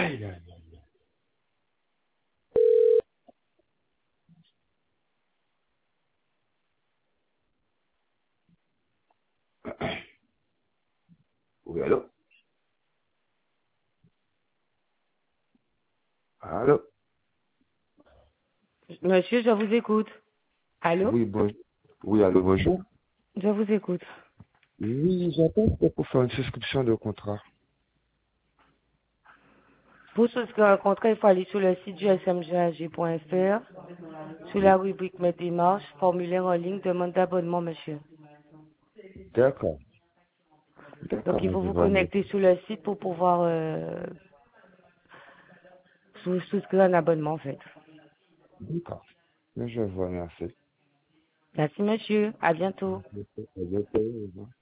Aïe, aïe, aïe. Oui, allô? Allô? Monsieur, je vous écoute. Allô? Oui, oui, allô, bonjour. Je vous écoute. Oui, j'appelle pour faire une souscription de contrat. Pour souscrire un contrat, il faut aller sur le site du smgag.fr, sur la Oui. rubrique Mes démarches, formulaire en ligne, demande d'abonnement, monsieur. D'accord. Donc, D'accord, il faut je vous vois bien. connecter sur le site pour pouvoir souscrire un abonnement, en fait. D'accord. Je vois, merci. Merci, monsieur. À bientôt. À bientôt. Au revoir.